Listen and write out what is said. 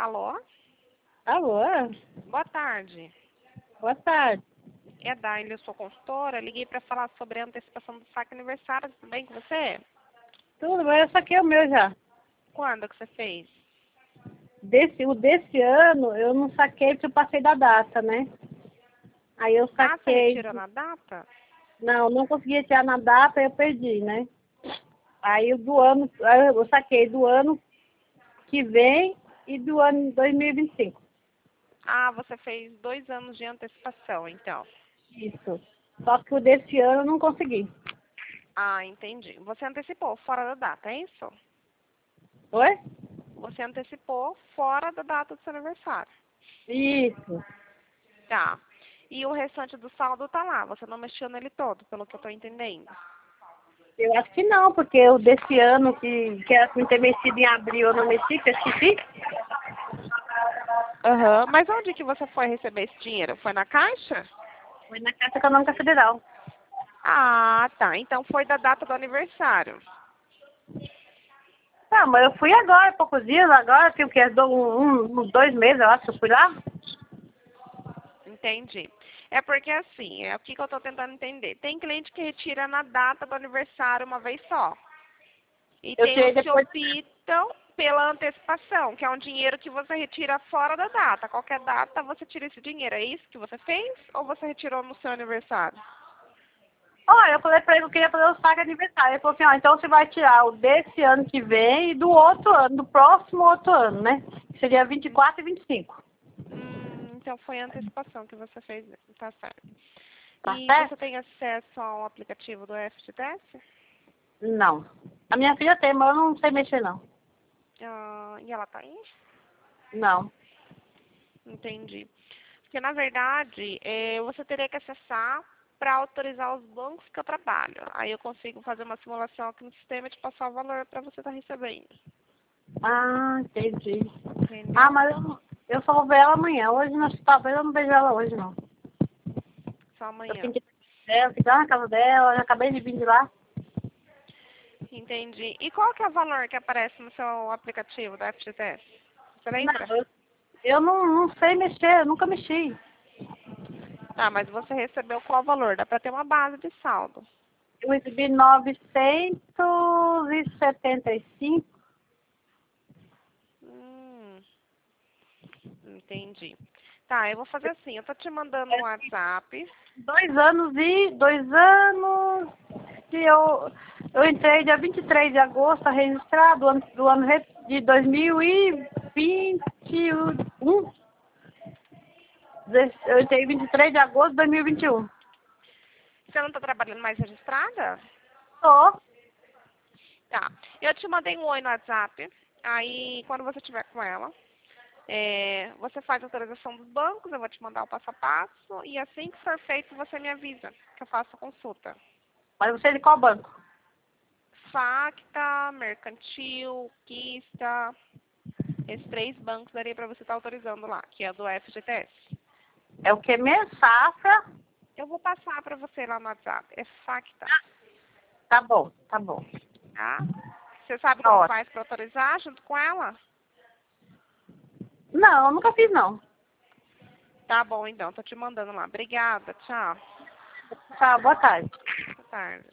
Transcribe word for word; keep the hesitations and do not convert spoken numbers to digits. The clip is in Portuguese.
Alô? Alô? Boa tarde. Boa tarde. É Daile, eu sou consultora. Liguei para falar sobre a antecipação do saque aniversário. Tudo bem com você? Tudo bem, eu saquei o meu já. Quando que você fez? Desse, o desse ano eu não saquei porque eu passei da data, né? Aí eu Ah, você saquei. retirou na data? Não, não consegui tirar na data e eu perdi, né? Aí o do ano, aí eu saquei do ano que vem e do ano dois mil e vinte e cinco. Ah, você fez dois anos de antecipação, então. Isso. Só que o desse ano eu não consegui. Ah, entendi. Você antecipou fora da data, é isso? Oi? Você antecipou fora da data do seu aniversário. Isso. Tá. E o restante do saldo tá lá. Você não mexeu nele todo, pelo que eu tô entendendo. Eu acho que não, porque o desse ano que, que era pra ter mexido em abril eu não mexi, que eu esqueci. Aham. Mas onde que você foi receber esse dinheiro? Foi na Caixa? Foi na Caixa Econômica Federal. Ah, tá. Então foi da data do aniversário. Tá, mas eu fui agora, há poucos dias, agora, tem o que? Um, um, uns dois meses, eu acho, eu fui lá. Entendi. É porque assim, é o que, que eu estou tentando entender. Tem cliente que retira na data do aniversário uma vez só. E Eu tem tirei os que depois. optam pela antecipação, que é um dinheiro que você retira fora da data. Qualquer data você tira esse dinheiro. É isso que você fez? Ou você retirou no seu aniversário? Olha, eu falei pra ele que eu queria fazer o saque aniversário. Ele falou assim, ó, então você vai tirar o desse ano que vem e do outro ano, do próximo outro ano, né? Que seria vinte e quatro e vinte e cinco. Hum, então foi a antecipação que você fez mesmo. Tá certo. Tá E você certo? tem acesso ao aplicativo do F G T S? Não. A minha filha tem, mas eu não sei mexer, não. Ah, e ela tá aí? Não. Entendi. Porque, na verdade, é, você teria que acessar para autorizar os bancos que eu trabalho. Aí eu consigo fazer uma simulação aqui no sistema e te passar o valor para você estar recebendo. Ah, entendi. Ah, Entendeu? mas eu, não- eu só vou ver ela amanhã. Hoje, nós, talvez eu não vejo ela hoje, não. Só Eu amanhã. tenho que ela, ficar na casa dela, já acabei de vir de lá. Entendi. E qual que é o valor que aparece no seu aplicativo da F G T S? Você Não, lembra? eu, eu não, não sei mexer, eu nunca mexi. Tá, mas você recebeu qual valor? Dá para ter uma base de saldo. Eu recebi novecentos e setenta e cinco. Hum, entendi. Tá, eu vou fazer assim. Eu tô te mandando um WhatsApp. Dois anos e... Dois anos... Que eu, eu entrei dia vinte e três de agosto, registrado, do ano, do ano re- de dois mil e vinte e um. Dez- Eu entrei vinte e três de agosto de dois mil e vinte e um. Você não tá trabalhando mais registrada? Tô. Tá. Eu te mandei um oi no WhatsApp. Aí, quando você estiver com ela, é, você faz a autorização dos bancos, eu vou te mandar o passo a passo. E assim que for feito, você me avisa, que eu faço a consulta. Mas você é de qual banco? Facta, Mercantil, Quista, esses três bancos daria para você estar autorizando lá, que é do F G T S. É o que mesmo? Safra? Eu vou passar para você lá no WhatsApp. É Facta, Tá bom, tá bom. tá? Você sabe como Ó, faz para autorizar junto com ela? não, eu nunca fiz, não. Tá bom, então. Tô te mandando lá. Obrigada. Tchau. Tá, boa tarde. Boa tarde.